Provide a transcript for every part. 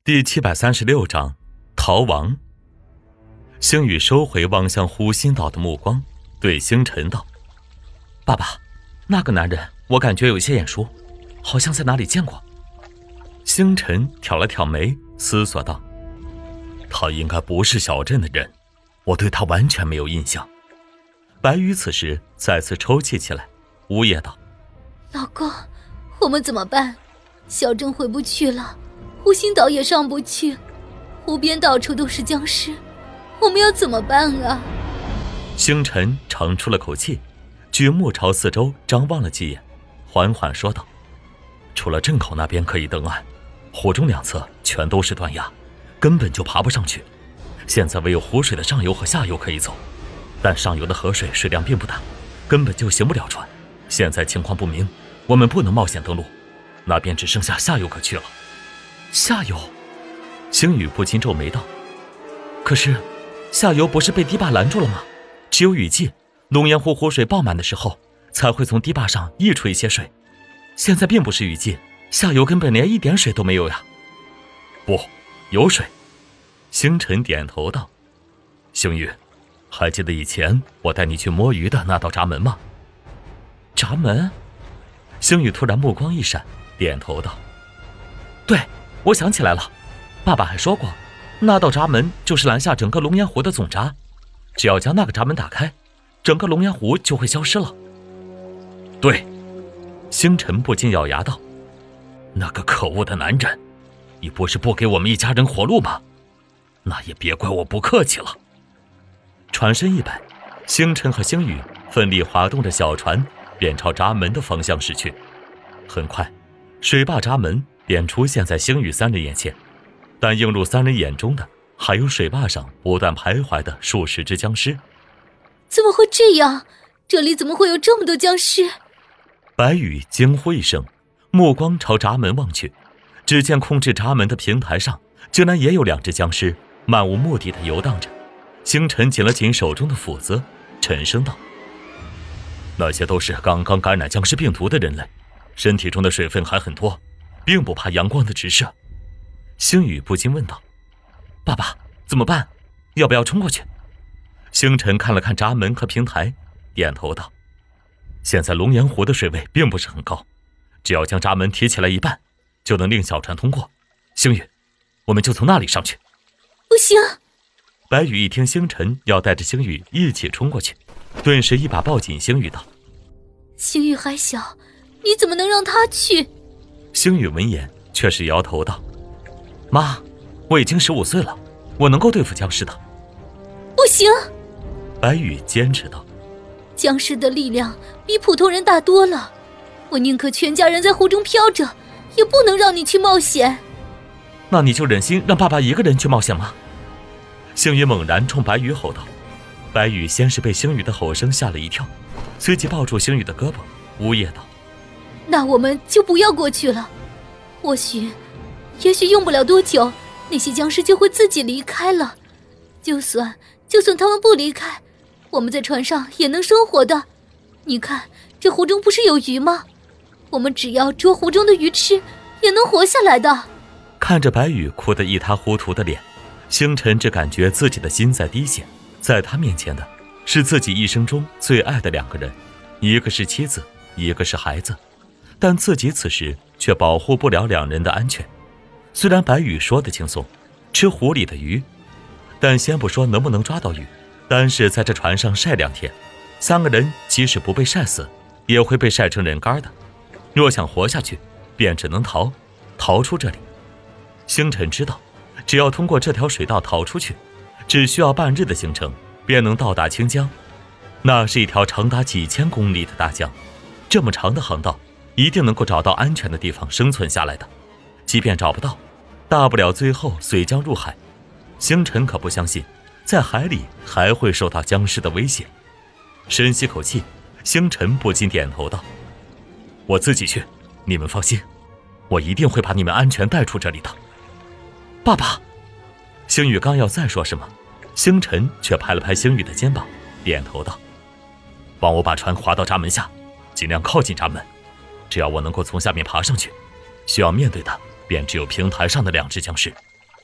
第736章逃亡。星宇收回望向湖心岛的目光，对星辰道：爸爸，那个男人我感觉有些眼熟，好像在哪里见过。星辰挑了挑眉，思索道：他应该不是小镇的人，我对他完全没有印象。白羽此时再次抽泣起来，呜咽道： 老公，我们怎么办？小镇回不去了，湖心岛也上不去，湖边到处都是僵尸，我们要怎么办啊？ 星辰长出了口气，举目朝四周张望了几眼，缓缓说道：除了镇口那边可以登岸，湖中两侧全都是断崖，根本就爬不上去。现在唯有湖水的上游和下游可以走，但上游的河水水量并不大，根本就行不了船。现在情况不明，我们不能冒险登陆，那边只剩下下游可去了。下游？星宇不禁皱眉道：可是下游不是被堤坝拦住了吗？只有雨季，龙岩湖湖水爆满的时候才会从堤坝上溢出一些水，现在并不是雨季，下游根本连一点水都没有呀。不，有水。星辰点头道：星宇，还记得以前我带你去摸鱼的那道闸门吗？闸门？星宇突然目光一闪，点头道：对，我想起来了，爸爸还说过，那道闸门就是拦下整个龙岩湖的总闸，只要将那个闸门打开，整个龙岩湖就会消失了。对，星辰不禁咬牙道：那个可恶的男人，你不是不给我们一家人活路吗？那也别怪我不客气了。船身一摆，星辰和星宇奋力划动着小船，便朝闸门的方向驶去。很快，水坝闸门便出现在星宇三人眼前，但映入三人眼中的还有水坝上不断徘徊的数十只僵尸。 怎么会这样？这里怎么会有这么多僵尸？ 白羽惊呼一声，目光朝闸门望去，只见控制闸门的平台上竟然也有两只僵尸漫无目的地游荡着。星辰紧了紧手中的斧子，沉声道：那些都是刚刚感染僵尸病毒的人类，身体中的水分还很多，并不怕阳光的直射。星宇不禁问道：爸爸，怎么办？要不要冲过去？星辰看了看闸门和平台，点头道：现在龙岩湖的水位并不是很高，只要将闸门提起来一半，就能令小船通过。星宇，我们就从那里上去。 不行！ 白羽一听星辰要带着星宇一起冲过去，顿时一把抱紧星宇道： 星宇还小，你怎么能让他去？ 星宇闻言却是摇头道：妈，我已经15岁了，我能够对付僵尸的。 不行！ 白羽坚持道： 僵尸的力量比普通人大多了，我宁可全家人在湖中飘着，也不能让你去冒险。 那你就忍心让爸爸一个人去冒险吗？星宇猛然冲白羽吼道。白羽先是被星宇的吼声吓了一跳，随即抱住星宇的胳膊，呜咽道： 那我们就不要过去了，也许用不了多久，那些僵尸就会自己离开了。就算他们不离开，我们在船上也能生活的。你看，这湖中不是有鱼吗？我们只要捉湖中的鱼吃，也能活下来的。 看着白羽哭得一塌糊涂的脸，星辰只感觉自己的心在滴血。在他面前的是自己一生中最爱的两个人，一个是妻子，一个是孩子，但自己此时却保护不了两人的安全。虽然白羽说的轻松，吃湖里的鱼，但先不说能不能抓到鱼，单是在这船上晒2天，三个人即使不被晒死，也会被晒成人干的。若想活下去，便只能逃出这里。星辰知道，只要通过这条水道逃出去，只需要半日的行程，便能到达清江。那是一条长达几千公里的大江，这么长的航道，一定能够找到安全的地方生存下来的。即便找不到，大不了最后随江入海。星辰可不相信，在海里还会受到僵尸的威胁。深吸口气，星辰不禁点头道：我自己去，你们放心，我一定会把你们安全带出这里的。爸爸！星宇刚要再说什么，星辰却拍了拍星宇的肩膀，点头道：帮我把船划到闸门下，尽量靠近闸门，只要我能够从下面爬上去，需要面对的便只有平台上的2只僵尸，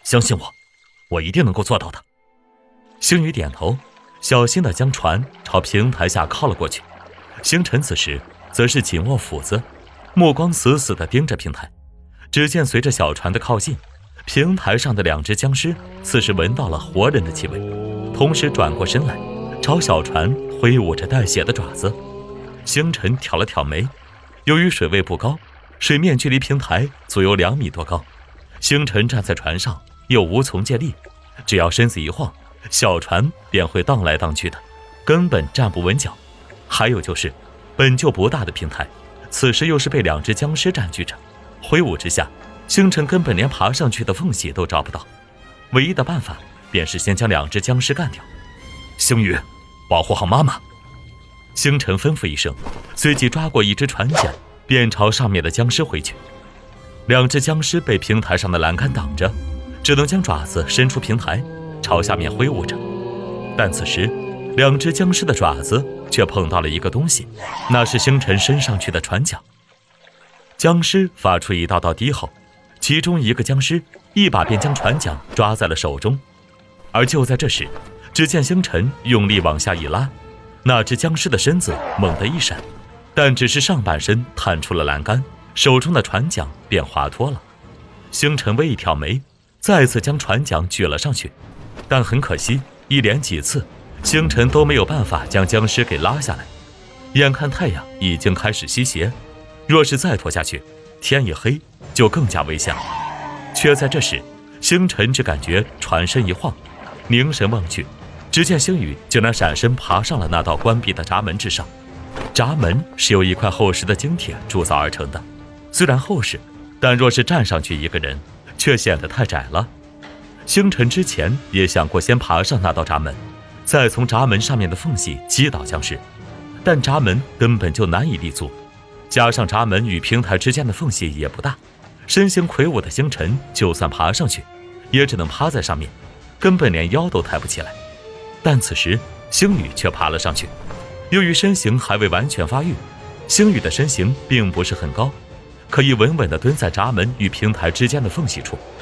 相信我，我一定能够做到的。星宇点头，小心地将船朝平台下靠了过去。星辰此时则是紧握斧子，目光死死地盯着平台。只见随着小船的靠近，平台上的2只僵尸似是闻到了活人的气味，同时转过身来，朝小船挥舞着带血的爪子。星辰挑了挑眉，由于水位不高，水面距离平台足有2米多高，星辰站在船上又无从借力，只要身子一晃，小船便会荡来荡去的，根本站不稳脚。还有就是本就不大的平台，此时又是被2只僵尸占据着，挥舞之下，星辰根本连爬上去的缝隙都找不到。唯一的办法便是先将2只僵尸干掉。星宇，保护好妈妈。星辰吩咐一声，随即抓过一只船桨，便朝上面的僵尸挥去。2只僵尸被平台上的栏杆挡着，只能将爪子伸出平台，朝下面挥舞着。但此时2只僵尸的爪子却碰到了一个东西，那是星辰伸上去的船桨。僵尸发出一道道低吼，其中一个僵尸一把便将船桨抓在了手中。而就在这时，只见星辰用力往下一拉，那只僵尸的身子猛地一闪，但只是上半身探出了栏杆，手中的船桨便滑脱了。星辰微一挑眉，再次将船桨举了上去，但很可惜，一连几次星辰都没有办法将僵尸给拉下来。眼看太阳已经开始西斜，若是再拖下去，天一黑就更加危险了。却在这时，星辰只感觉船身一晃，凝神望去，只见星宇竟然闪身爬上了那道关闭的闸门之上。闸门是由一块厚实的精铁铸造而成的，虽然厚实，但若是站上去一个人，却显得太窄了。星辰之前也想过先爬上那道闸门，再从闸门上面的缝隙击倒僵尸，但闸门根本就难以立足，加上闸门与平台之间的缝隙也不大，身形魁梧的星辰就算爬上去，也只能趴在上面，根本连腰都抬不起来。但此时星宇却爬了上去，由于身形还未完全发育，星宇的身形并不是很高，可以稳稳地蹲在闸门与平台之间的缝隙处。